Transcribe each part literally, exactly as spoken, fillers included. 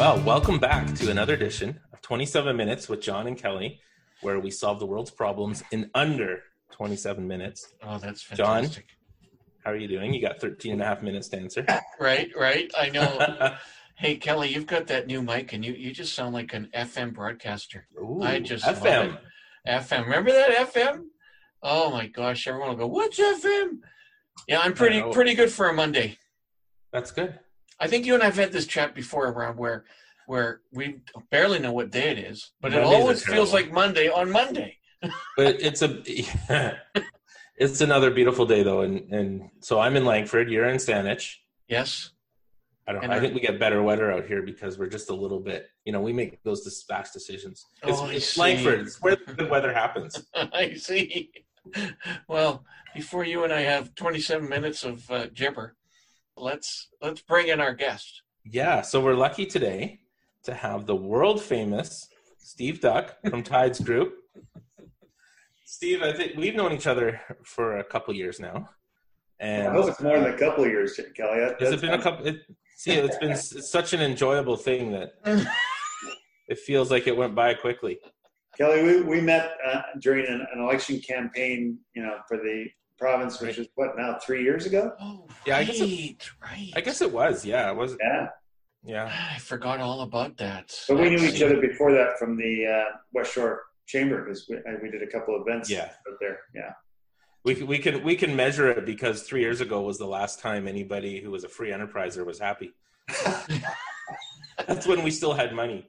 Well, welcome back to another edition of twenty-seven minutes with John and Kelly, where we solve the world's problems in under twenty-seven minutes. Oh, that's fantastic. John, how are you doing? You got thirteen and a half minutes to answer. Right, right. I know. Hey, Kelly, you've got that new mic, and you, you just sound like an F M broadcaster. Ooh, I just F M. love it. F M. Remember that F M? Oh, my gosh. Everyone will go, what's F M? Yeah, I'm pretty pretty good for a Monday. That's good. I think you and I have had this chat before around where where we barely know what day it is, but Mondays it always feels like Monday on Monday. But it's a it's another beautiful day though, and and so I'm in Langford. You're in Saanich. Yes. I don't. And I our- think we get better weather out here because we're just a little bit. You know, we make those dis- fast decisions. It's, Oh, I it's see. Langford. It's where the good weather happens. I see. Well, before you and I have twenty-seven minutes of uh, gibber, let's let's bring in our guest. Yeah. So we're lucky today to have the world famous Steve Duck from Tides Group. Steve, I think we've known each other for a couple years now. And I hope it's more than a couple of years, Kelly. That, has it been a couple? It, see, it's been it's such an enjoyable thing that it feels like it went by quickly. Kelly, we, we met uh, during an, an election campaign, you know, for the province, which is what now three years ago. Oh, Yeah, I right, guess it- right. I guess it was. Yeah, it was. Yeah, Yeah. I forgot all about that. but we knew Let's each see. other before that from the uh, West Shore Chamber because we, uh, we did a couple of events Yeah. out there. Yeah, We can, we can we can measure it because three years ago was the last time anybody who was a free enterpriser was happy. That's when we still had money.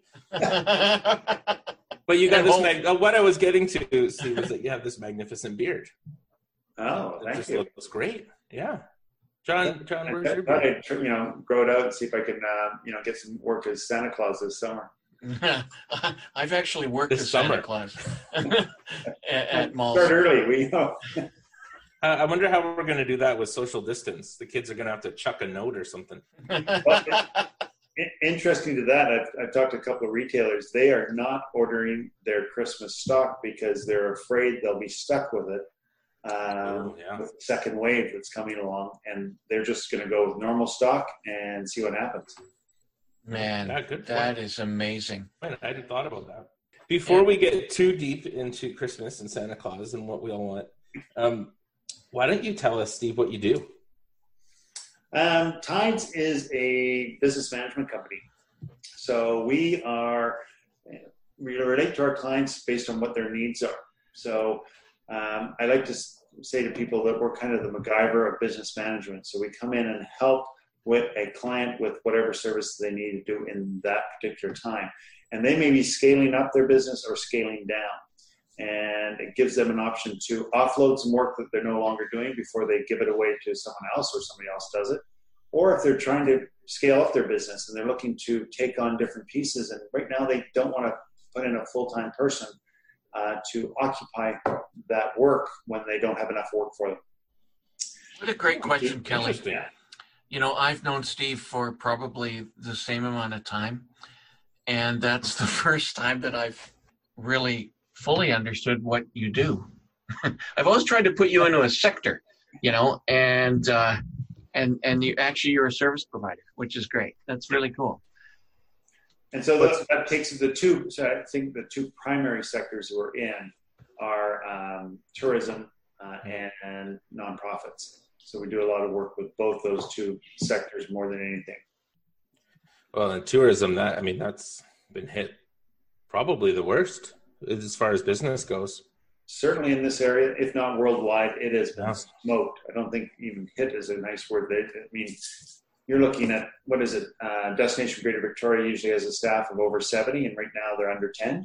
But you got And this. home- Mag- uh, what I was getting to, Steve, was that you have this magnificent beard. oh, It thank just you. looks great. Yeah, John. John, I where's your thought beard? I'd tr- you know grow it out and see if I can uh, you know get some work as Santa Claus this summer. I've actually worked This as Santa summer. Claus at, at malls. Start early. We know. Uh, I wonder how we're going to do that with social distance. The kids are going to have to chuck a note or something. I- Interesting to that, I've, I've talked to a couple of retailers. They are not ordering their Christmas stock because they're afraid they'll be stuck with it um, Oh, yeah. with the second wave that's coming along, and they're just going to go with normal stock and see what happens. Man, Yeah, good that point. is amazing. Man, I hadn't thought about that. Before we get too deep into Christmas and Santa Claus and what we all want, um, why don't you tell us, Steve, what you do? Um, Tides is a business management company. So we are, we relate to our clients based on what their needs are. So um, I like to s- say to people that we're kind of the MacGyver of business management. So we come in and help with a client with whatever service they need to do in that particular time. And they may be scaling up their business or scaling down. And it gives them an option to offload some work that they're no longer doing before they give it away to someone else or somebody else does it. Or if they're trying to scale up their business and they're looking to take on different pieces, and right now they don't want to put in a full-time person uh, to occupy that work when they don't have enough work for them. What a great question, Kelly. Interesting. You know, I've known Steve for probably the same amount of time, and that's the first time that I've really fully understood what you do. I've always tried to put you into a sector, you know, and uh, and and you actually you're a service provider, which is great. That's really cool. And so that, that takes the two, so I think the two primary sectors we're in are um, tourism uh, and, and nonprofits. So we do a lot of work with both those two sectors more than anything. Well, in tourism, that I mean, that's been hit probably the worst as far as business goes. Certainly in this area, if not worldwide, it has been Yeah. smoked. I don't think even hit is a nice word. They, I mean, you're looking at, what is it? Uh, Destination Greater Victoria usually has a staff of over seventy, and right now they're under ten.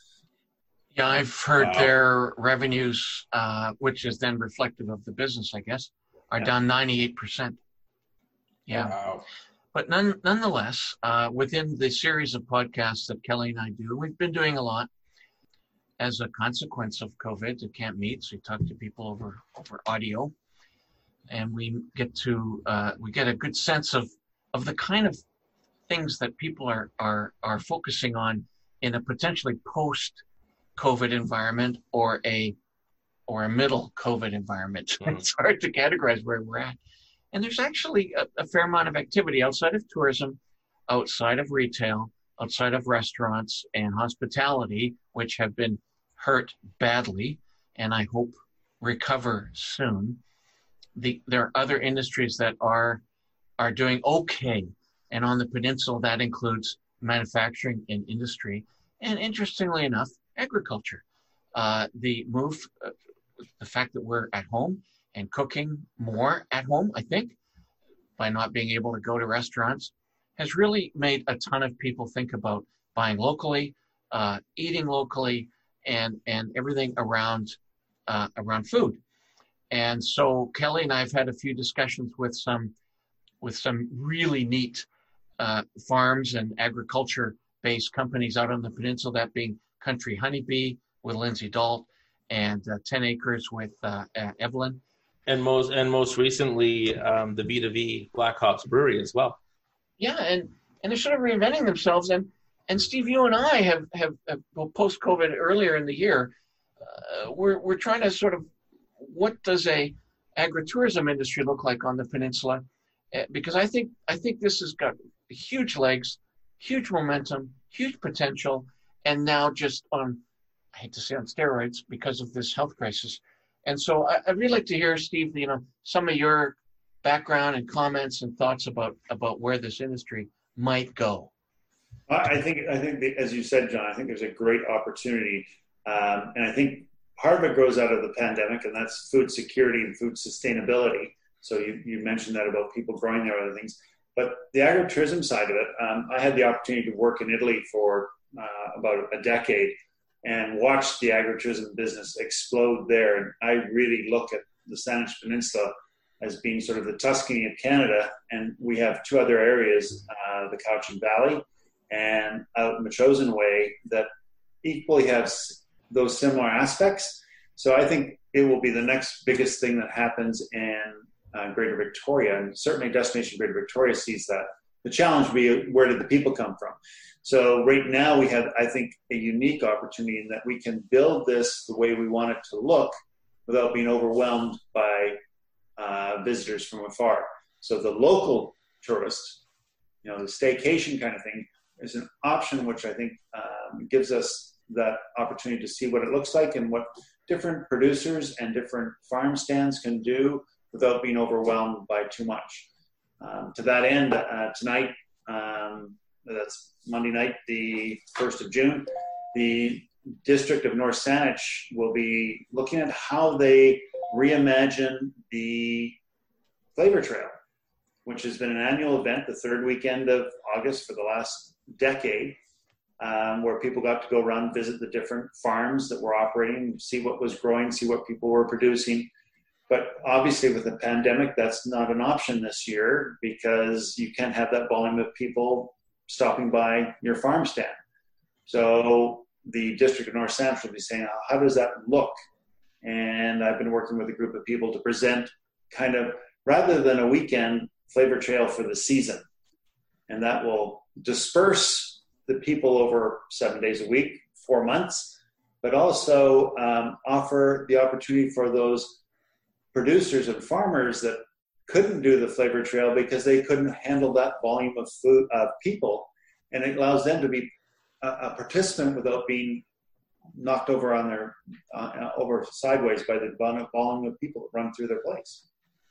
Yeah, I've heard Wow. their revenues, uh, which is then reflective of the business, I guess, are Yeah. down ninety-eight percent. Yeah. Wow. But none, nonetheless, uh, within the series of podcasts that Kelly and I do, we've been doing a lot as a consequence of COVID. We can't meet, so we talk to people over, over audio, and we get to uh, we get a good sense of of the kind of things that people are are are focusing on in a potentially post-COVID environment or a or a middle COVID environment. Mhm. It's hard to categorize where we're at. And there's actually a, a fair amount of activity outside of tourism, outside of retail, outside of restaurants and hospitality, which have been hurt badly, and I hope recover soon. The, there are other industries that are are doing okay. And on the peninsula, that includes manufacturing and industry. And interestingly enough, agriculture. Uh, the move, uh, the fact that we're at home and cooking more at home, I think, by not being able to go to restaurants, has really made a ton of people think about buying locally, uh, eating locally, and and everything around uh, around food. And so Kelly and I have had a few discussions with some with some really neat uh, farms and agriculture-based companies out on the peninsula, that being Country Honeybee with Lindsay Dalt and uh, ten acres with uh, uh, Evelyn. And most and most recently, um, the B two V Black Hops Brewery as well. Yeah, and, and they're sort of reinventing themselves. And, and Steve, you and I have, have, have well, post-COVID earlier in the year, uh, we're, we're trying to sort of, what does a agritourism industry look like on the peninsula? Uh, because I think I think this has got huge legs, huge momentum, huge potential, and now just on, I hate to say on steroids because of this health crisis. And so I, I'd really like to hear, Steve, you know, some of your background and comments and thoughts about, about where this industry might go. I think, I think, as you said, John, I think there's a great opportunity. Um, and I think part of it grows out of the pandemic, and that's food security and food sustainability. So you, you mentioned that about people growing their other things. But the agritourism side of it, um, I had the opportunity to work in Italy for uh, about a decade and watch the agritourism business explode there. And I really look at the Saanich Peninsula as being sort of the Tuscany of Canada. And we have two other areas, uh, the Cowichan Valley and out Metchosin Way, that equally have those similar aspects. So I think it will be the next biggest thing that happens in uh, Greater Victoria. And certainly Destination Greater Victoria sees that. The challenge will be, where did the people come from? So right now we have, I think, a unique opportunity in that we can build this the way we want it to look without being overwhelmed by uh, visitors from afar. So the local tourist, you know, the staycation kind of thing is an option which I think um, gives us that opportunity to see what it looks like and what different producers and different farm stands can do without being overwhelmed by too much. Um, to that end, uh, tonight, um, that's Monday night, the first of June, the District of North Saanich will be looking at how they reimagine the Flavor Trail, which has been an annual event, the third weekend of August for the last decade, um, where people got to go around, visit the different farms that were operating, see what was growing, see what people were producing. But obviously with the pandemic, that's not an option this year because you can't have that volume of people stopping by your farm stand. So the District of North Saanich will be saying, how does that look? And I've been working with a group of people to present kind of, rather than a weekend, Flavor Trail for the season. And that will disperse the people over seven days a week, four months, but also um, offer the opportunity for those producers and farmers that couldn't do the Flavor Trail because they couldn't handle that volume of food of people, and it allows them to be a, a participant without being knocked over on their uh, over sideways by the volume of people that run through their place.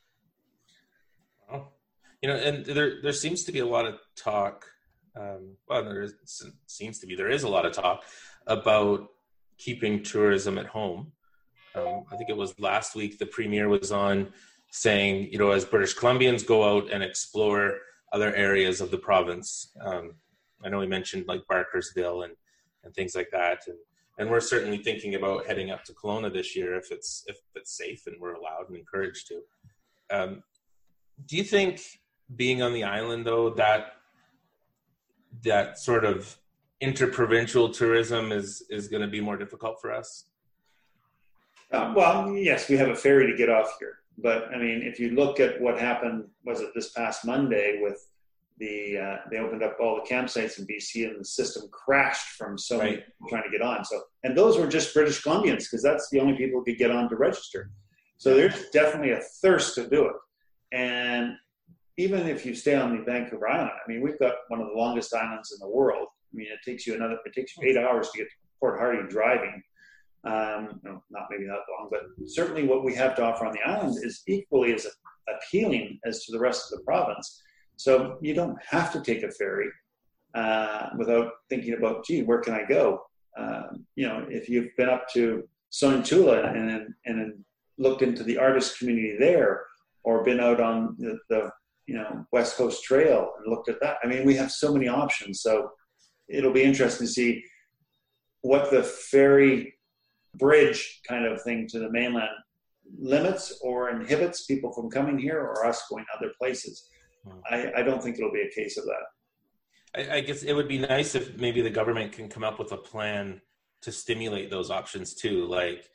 Wow. You know, and there there seems to be a lot of talk. Um, well, there is, seems to be there is a lot of talk about keeping tourism at home. Um, I think it was last week the Premier was on saying, you know, as British Columbians go out and explore other areas of the province. Um, I know he mentioned like Barkersville and, and things like that. And, and we're certainly thinking about heading up to Kelowna this year if it's if it's safe and we're allowed and encouraged to. Um, do you think being on the island, though, that that sort of interprovincial tourism is, is going to be more difficult for us? Um, well, yes, we have a ferry to get off here. But, I mean, if you look at what happened, was it this past Monday with the, uh, they opened up all the campsites in B C and the system crashed from so many right. people trying to get on. So, and those were just British Columbians because that's the only people who could get on to register. So there's definitely a thirst to do it. And even if you stay on the Vancouver Island, I mean, we've got one of the longest islands in the world, I mean, it takes you another, it takes you eight hours to get to Port Hardy driving. Um, no, not maybe that long, but certainly what we have to offer on the island is equally as appealing as to the rest of the province. So you don't have to take a ferry uh, without thinking about, gee, where can I go? Uh, you know, if you've been up to Sointula and and looked into the artist community there, or been out on the, the you know West Coast Trail and looked at that. I mean, we have so many options. So it'll be interesting to see what the ferry bridge kind of thing to the mainland limits or inhibits people from coming here, or us going other places. Hmm. I, I don't think it'll be a case of that. I, I guess it would be nice if maybe the government can come up with a plan to stimulate those options too, like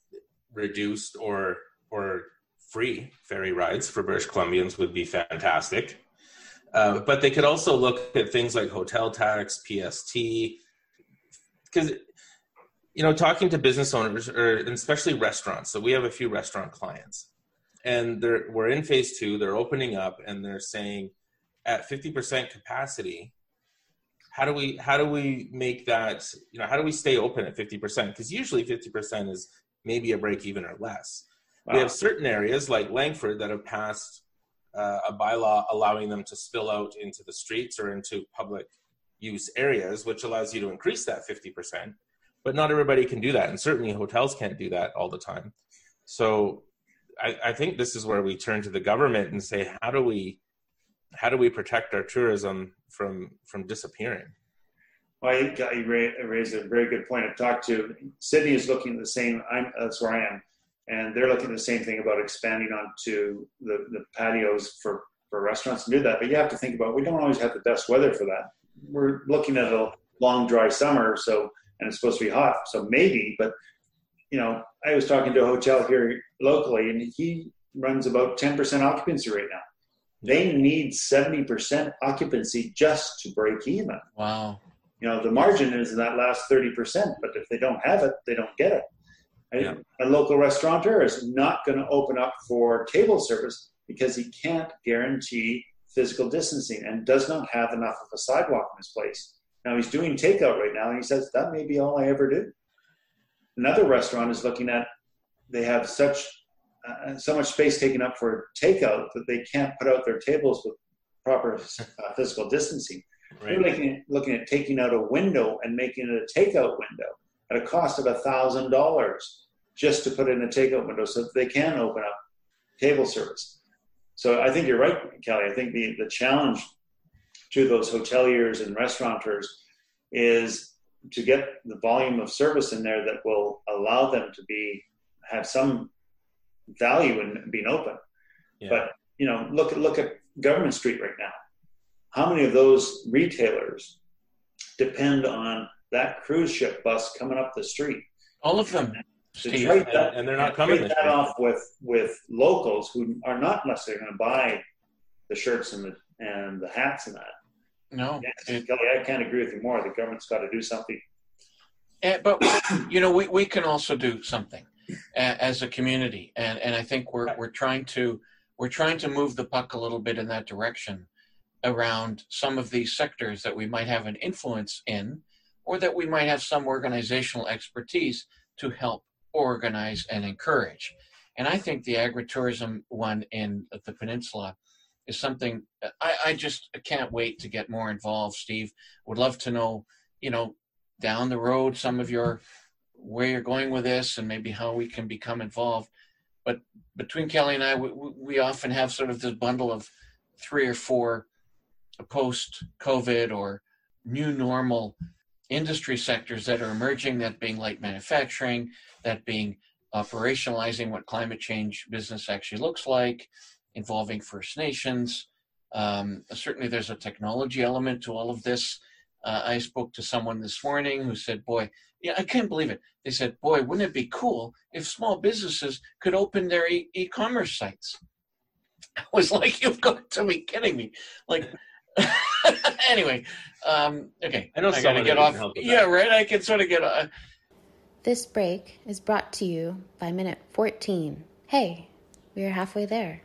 reduced or or free ferry rides for British Columbians would be fantastic. Uh, but they could also look at things like hotel tax, P S T, because, you know, talking to business owners, or especially restaurants. So we have a few restaurant clients, and they're we're in phase two. They're opening up, and they're saying at fifty percent capacity, how do we how do we make that? You know, how do we stay open at fifty percent? Because usually fifty percent is maybe a break even or less. Wow. We have certain areas like Langford that have passed uh, a bylaw allowing them to spill out into the streets or into public use areas, which allows you to increase that fifty percent. But not everybody can do that, and certainly hotels can't do that all the time. So I, I think this is where we turn to the government and say, how do we how do we protect our tourism from from disappearing? Well, you raised a very good point. I've talked to Sydney is looking at the same. I'm, that's where I am, and they're looking at the same thing about expanding onto the, the patios for, for restaurants to do that. But you have to think about, we don't always have the best weather for that. We're looking at a long, dry summer, so and it's supposed to be hot, so maybe. But you know, I was talking to a hotel here locally, and he runs about ten percent occupancy right now. They need seventy percent occupancy just to break even. Wow. You know, the margin is in that last thirty percent, but if they don't have it, they don't get it. Yeah. A local restaurateur is not going to open up for table service because he can't guarantee physical distancing and does not have enough of a sidewalk in his place. Now he's doing takeout right now, and he says, that may be all I ever do. Another restaurant is looking at, they have such uh, so much space taken up for takeout that they can't put out their tables with proper uh, physical distancing. Right. They're looking at, looking at taking out a window and making it a takeout window at a cost of one thousand dollars just to put in a takeout window so that they can open up table service. So I think you're right, Kelly. I think the, the challenge to those hoteliers and restaurateurs is to get the volume of service in there that will allow them to be have some value in being open. Yeah. But, you know, look at look at Government Street right now. How many of those retailers depend on that cruise ship bus coming up the street? All of them. To trade that, and they're not coming. Trade that off with with locals who are not necessarily going to buy the shirts and the and the hats and that. No, yes, Kelly, I can't agree with you more. The government's got to do something. And, but you know, we, we can also do something as a community, and, and I think we're we're trying to we're trying to move the puck a little bit in that direction around some of these sectors that we might have an influence in, or that we might have some organizational expertise to help organize and encourage. And I think the agritourism one in the peninsula is something I, I just can't wait to get more involved, Steve. Would love to know, you know, down the road, some of your, where you're going with this and maybe how we can become involved. But between Kelly and I, we, we often have sort of this bundle of three or four post-COVID or new normal industry sectors that are emerging, that being light manufacturing, that being operationalizing what climate change business actually looks like, involving First Nations. Um, certainly there's a technology element to all of this. Uh, I spoke to someone this morning who said, boy, yeah, I can't believe it. They said, boy, wouldn't it be cool if small businesses could open their e- e-commerce sites? I was like, you've got to be kidding me. Like, anyway, um, okay. I know I gotta get off. Yeah, right. I can sort of get. Uh, this break is brought to you by Minute fourteen. Hey, we are halfway there.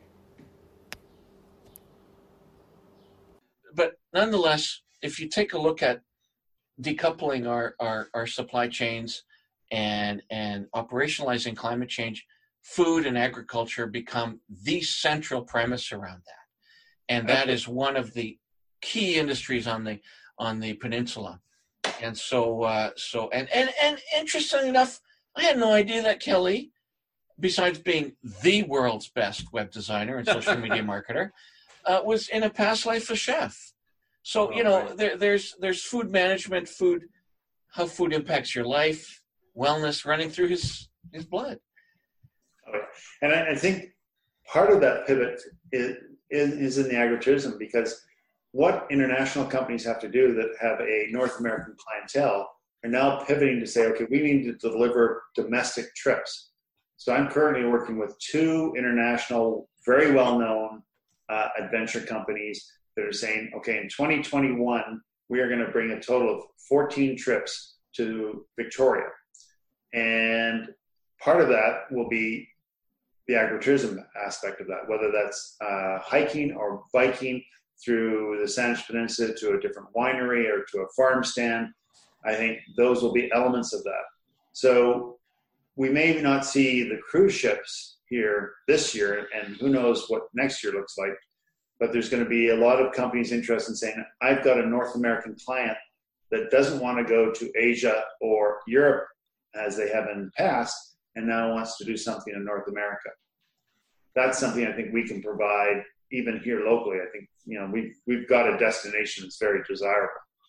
But nonetheless, if you take a look at decoupling our, our, our supply chains and, and operationalizing climate change, food and agriculture become the central premise around that. And that is one of the key industries on the on the peninsula. And so, uh, so and, and, and interestingly enough, I had no idea that Kelly, besides being the world's best web designer and social media marketer, uh, was in a past life a chef. So, you know, right. there, there's there's food management, food, how food impacts your life, wellness running through his, his blood. Okay. And I, I think part of that pivot is, is in the agritourism, because what international companies have to do that have a North American clientele are now pivoting to say, okay, we need to deliver domestic trips. So I'm currently working with two international, very well-known uh, adventure companies that are saying, okay, in twenty twenty-one, we are going to bring a total of fourteen trips to Victoria. And part of that will be the agritourism aspect of that, whether that's uh, hiking or biking through the Saanich Peninsula to a different winery or to a farm stand. I think those will be elements of that. So we may not see the cruise ships here this year, and who knows what next year looks like, but there's going to be a lot of companies interested in saying, I've got a North American client that doesn't want to go to Asia or Europe as they have in the past, and now wants to do something in North America. That's something I think we can provide even here locally. I think, you know, we've, we've got a destination that's very desirable.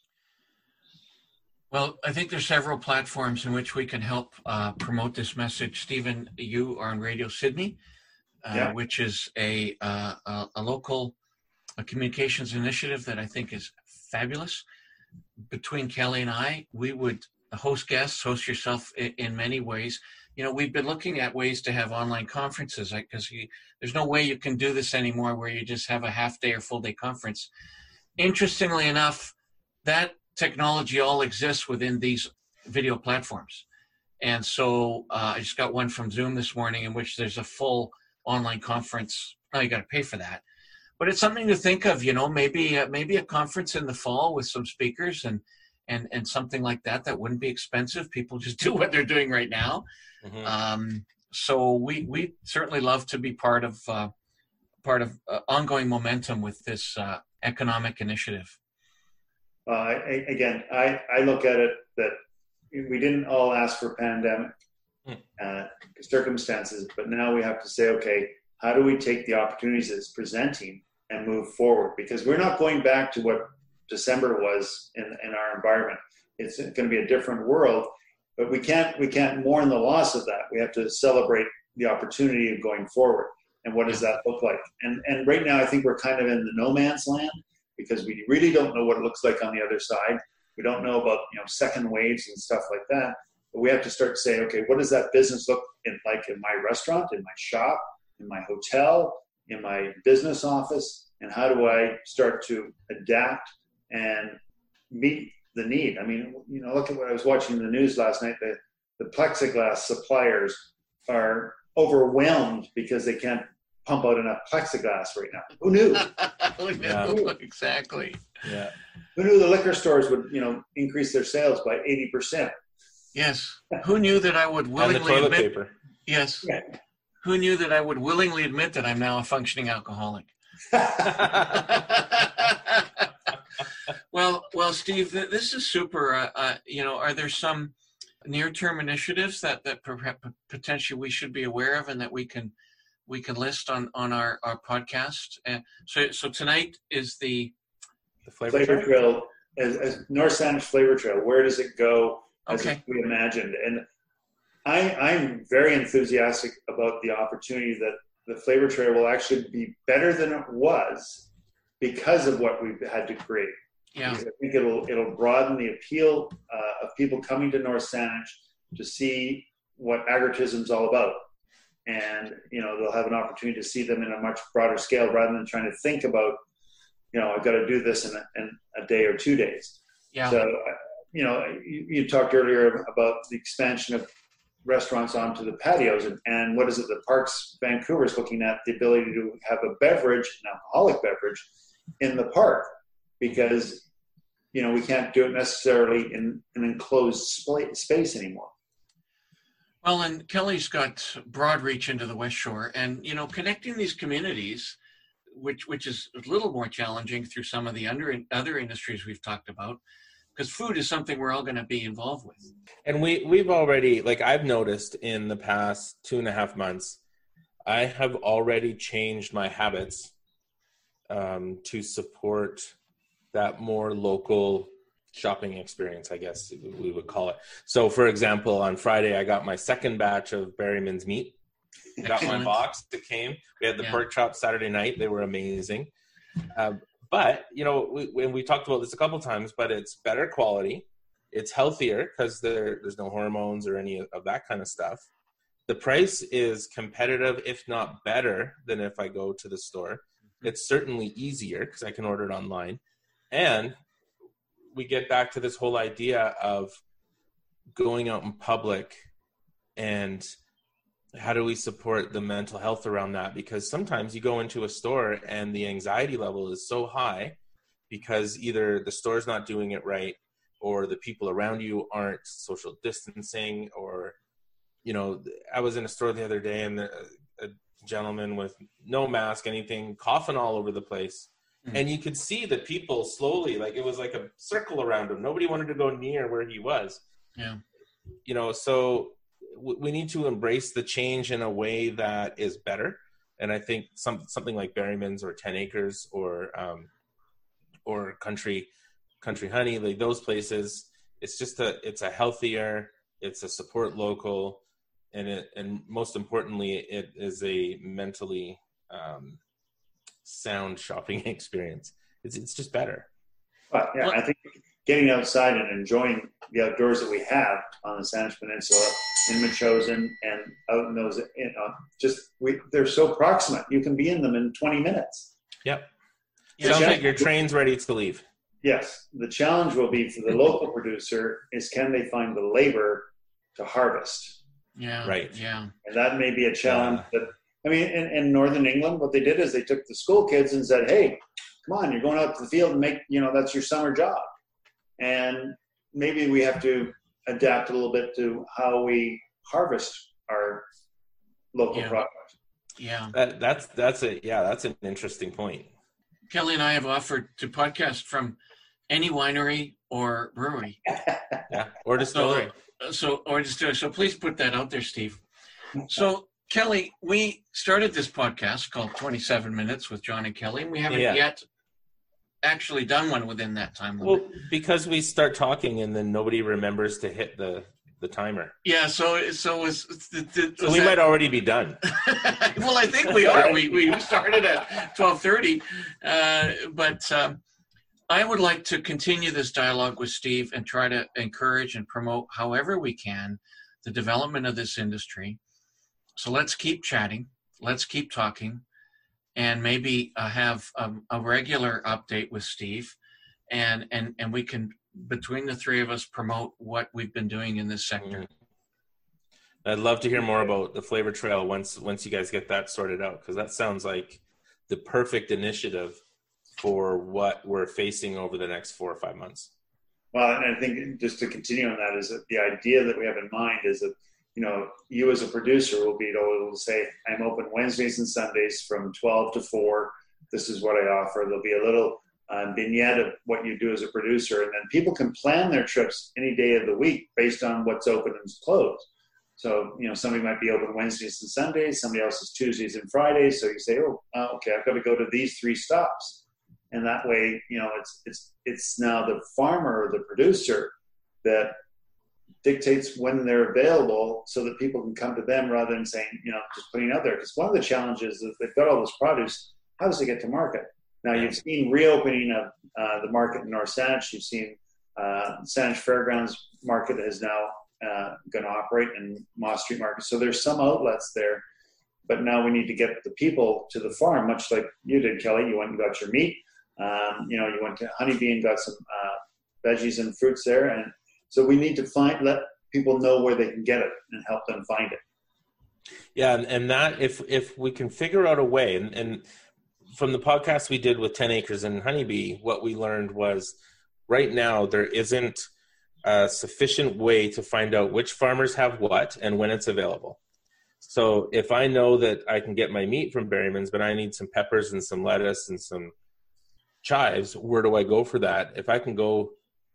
Well, I think there's several platforms in which we can help uh, promote this message. Stephen, you are on Radio Sydney, uh, yeah. which is a, uh, a, a local a communications initiative that I think is fabulous. Between Kelly and I, we would host guests, host yourself in, in many ways. You know, we've been looking at ways to have online conferences, because like, there's no way you can do this anymore where you just have a half day or full day conference. Interestingly enough, that technology all exists within these video platforms. And so uh, I just got one from Zoom this morning in which there's a full online conference. Now you got to pay for that. But it's something to think of, you know, maybe uh, maybe a conference in the fall with some speakers and and and something like that that wouldn't be expensive. People just do what they're doing right now. Mm-hmm. Um, so we we certainly love to be part of uh, part of uh, ongoing momentum with this uh, economic initiative. Uh, I, again, I, I look at it that we didn't all ask for pandemic uh, circumstances, but now we have to say, okay, how do we take the opportunities it's presenting and move forward? Because we're not going back to what December was in, in our environment. It's going to be a different world, but we can't we can't mourn the loss of that. We have to celebrate the opportunity of going forward. And what does that look like? And and right now, I think we're kind of in the no man's land, because we really don't know what it looks like on the other side. We don't know about, you know, second waves and stuff like that. But we have to start saying, okay, what does that business look in, like in my restaurant, in my shop, in my hotel, in my business office, and how do I start to adapt and meet the need? I mean, you know, look at what I was watching in the news last night. The, the plexiglass suppliers are overwhelmed because they can't pump out enough plexiglass right now. Who knew? Who knew? Yeah. Exactly. Yeah. Who knew the liquor stores would, you know, increase their sales by eighty percent? Yes. Who knew that I would willingly and the toilet admit? Paper. Yes. Yeah. Who knew that I would willingly admit that I'm now a functioning alcoholic? well, well, Steve, this is super. Uh, uh, you know, are there some near-term initiatives that that perhaps potentially we should be aware of and that we can we can list on on our our podcast? Uh, so, so tonight is the the flavor, flavor trail, trail as, as North Saanich Flavor Trail. Where does it go? As okay. we imagined, and I, I'm very enthusiastic about the opportunity that the Flavor Trail will actually be better than it was because of what we've had to create. Yeah. Because I think it'll it'll broaden the appeal uh, of people coming to North Saanich to see what agritourism is all about, and you know they'll have an opportunity to see them in a much broader scale rather than trying to think about, you know, I've got to do this in a, in a day or two days. Yeah. So. You know, you, you talked earlier about the expansion of restaurants onto the patios, and, and what is it? The Parks Vancouver is looking at the ability to have a beverage, an alcoholic beverage, in the park, because you know, we can't do it necessarily in an enclosed space anymore. Well, and Kelly's got broad reach into the West Shore, and, you know, connecting these communities, which which is a little more challenging through some of the under, other industries we've talked about, because food is something we're all going to be involved with. And we, we've already, like I've noticed in the past two and a half months, I have already changed my habits um, to support that more local shopping experience, I guess we would call it. So, for example, on Friday, I got my second batch of Berryman's meat. Got my box. It came. We had the yeah. pork chops Saturday night. They were amazing. Uh, but, you know, we, when we talked about this a couple times, but it's better quality. It's healthier because there, there's no hormones or any of that kind of stuff. The price is competitive, if not better, than if I go to the store. It's certainly easier because I can order it online. And we get back to this whole idea of going out in public and how do we support the mental health around that? Because sometimes you go into a store and the anxiety level is so high because either the store's not doing it right or the people around you aren't social distancing, or, you know, I was in a store the other day and a, a gentleman with no mask, anything, coughing all over the place. Mm-hmm. And you could see the people slowly, like it was like a circle around him. Nobody wanted to go near where he was. Yeah. You know, so we need to embrace the change in a way that is better. And I think some, something like Berryman's or ten acres or, um, or country, country honey, like those places, it's just a, it's a healthier, it's a support local, and it, and most importantly, it is a mentally, um, sound shopping experience. It's, it's just better. But yeah, I think getting outside and enjoying the outdoors that we have on the Saanich Peninsula, in Metchosin, and out in those, you know, just we, they're so proximate. You can be in them in twenty minutes. Yep. It sounds like your train's ready to leave. Yes. The challenge will be for the local producer is can they find the labor to harvest? Yeah. Right. Yeah. And that may be a challenge. Yeah. That I mean, in, in Northern England, what they did is they took the school kids and said, "Hey, come on, you're going out to the field and make, you know, that's your summer job." And maybe we have to adapt a little bit to how we harvest our local yeah. product. Yeah. That, that's, that's a, yeah, that's an interesting point. Kelly and I have offered to podcast from any winery or brewery. Yeah. Or distillery. So, so, or distillery. So please put that out there, Steve. So Kelly, we started this podcast called twenty-seven minutes with John and Kelly, and we haven't yeah. yet actually done one within that time limit. Well, because we start talking and then nobody remembers to hit the, the timer. Yeah, so so was, was so we that, might already be done. Well, I think we are. We we started at twelve thirty, uh, but um, I would like to continue this dialogue with Steve and try to encourage and promote however we can the development of this industry. So let's keep chatting. Let's keep talking. And maybe uh, have um, a regular update with Steve, and, and and we can, between the three of us, promote what we've been doing in this sector. Mm-hmm. I'd love to hear more about the Flavor Trail once once you guys get that sorted out, because that sounds like the perfect initiative for what we're facing over the next four or five months. Well, and I think just to continue on that is that the idea that we have in mind is that, you know, you as a producer will be able to say, I'm open Wednesdays and Sundays from twelve to four. This is what I offer. There'll be a little um, vignette of what you do as a producer. And then people can plan their trips any day of the week based on what's open and closed. So, you know, somebody might be open Wednesdays and Sundays. Somebody else is Tuesdays and Fridays. So you say, oh, uh, okay, I've got to go to these three stops. And that way, you know, it's it's it's now the farmer or the producer that dictates when they're available so that people can come to them rather than saying, you know, just putting it out there. Because one of the challenges is they've got all this produce. How does it get to market? Now, you've seen reopening of uh, the market in North Saanich. You've seen uh, Saanich Fairgrounds market is now uh, going to operate in Moss Street Market. So there's some outlets there. But now we need to get the people to the farm, much like you did, Kelly. You went and got your meat. Um, you know, you went to Honeybee and got some uh, veggies and fruits there. And so we need to find, let people know where they can get it and help them find it. Yeah, and, and that if if we can figure out a way, and, and from the podcast we did with ten acres and Honeybee, what we learned was right now there isn't a sufficient way to find out which farmers have what and when it's available. So if I know that I can get my meat from Berryman's, but I need some peppers and some lettuce and some chives, where do I go for that? If I can go,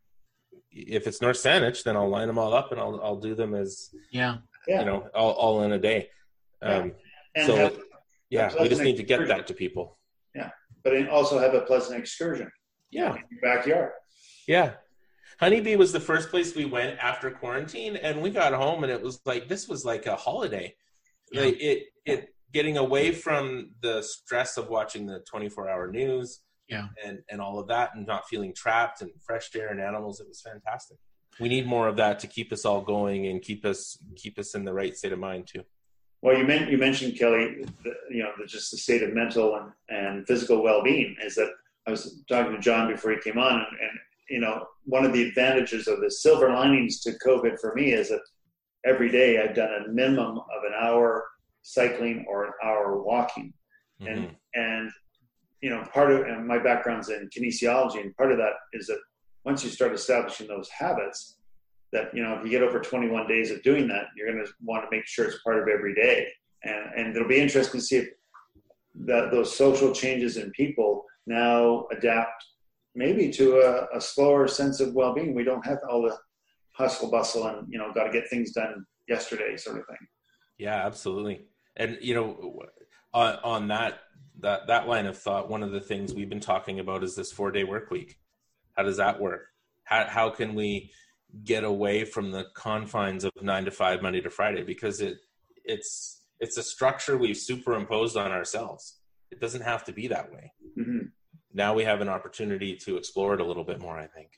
if it's North Saanich, then I'll line them all up and I'll I'll do them as, yeah, yeah. you know, all, all in a day. Um, and so, have, yeah, have we just need to get excursion. that to people. Yeah, but then also have a pleasant excursion. Yeah. In your backyard. Yeah. Honeybee was the first place we went after quarantine, and we got home and it was like, this was like a holiday. Yeah. Like it, it getting away from the stress of watching the twenty-four hour news yeah, and, and all of that, and not feeling trapped and fresh air and animals. It was fantastic. We need more of that to keep us all going and keep us, keep us in the right state of mind too. Well, you, meant, you mentioned, Kelly, the, you know, the, just the state of mental and, and physical well-being. Is that I was talking to John before he came on, and, and you know, one of the advantages of the silver linings to COVID for me is that every day I've done a minimum of an hour cycling or an hour walking. Mm-hmm. And, and, you know, part of, and my background's in kinesiology, and part of that is that once you start establishing those habits, that, you know, if you get over twenty-one days of doing that, you're going to want to make sure it's part of every day. And, and it'll be interesting to see if that those social changes in people now adapt maybe to a, a slower sense of well-being. We don't have all the hustle bustle and, you know, got to get things done yesterday sort of thing. Yeah, absolutely. And, you know, on, on that, that, that line of thought, one of the things we've been talking about is this four day work week. How does that work? How, how can we get away from the confines of nine to five, Monday to Friday? Because it, it's, it's a structure we've superimposed on ourselves. It doesn't have to be that way. Mm-hmm. Now we have an opportunity to explore it a little bit more, I think.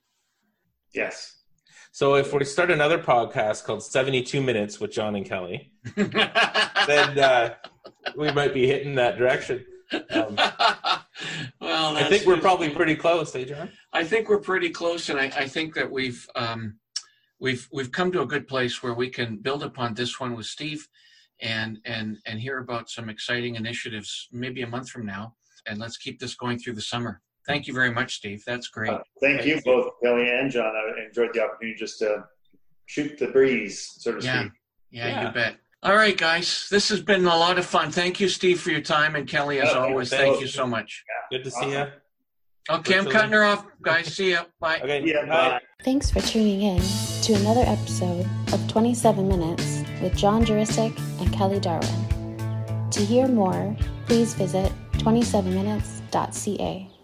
Yes. So if we start another podcast called seventy-two minutes with John and Kelly, then uh, we might be hitting that direction. Um, well, I think we're probably pretty close, eh, John? I think we're pretty close, and I, I think that we've um, we've we've come to a good place where we can build upon this one with Steve, and and and hear about some exciting initiatives maybe a month from now. And let's keep this going through the summer. Thank you very much, Steve. That's great. Uh, thank you both, Kelly and John. I enjoyed the opportunity just to shoot the breeze, so to yeah. speak. Yeah, Yeah. you bet. All right, guys. This has been a lot of fun. Thank you, Steve, for your time. And Kelly, as Yeah, always, thanks. thank you so much. Good to see Awesome. you. Okay, I'm cutting her off, guys. See ya. Bye. Okay. Yeah, bye. bye. Thanks for tuning in to another episode of twenty-seven minutes with John Jurisic and Kelly Darwin. To hear more, please visit twenty-seven minutes dot c a.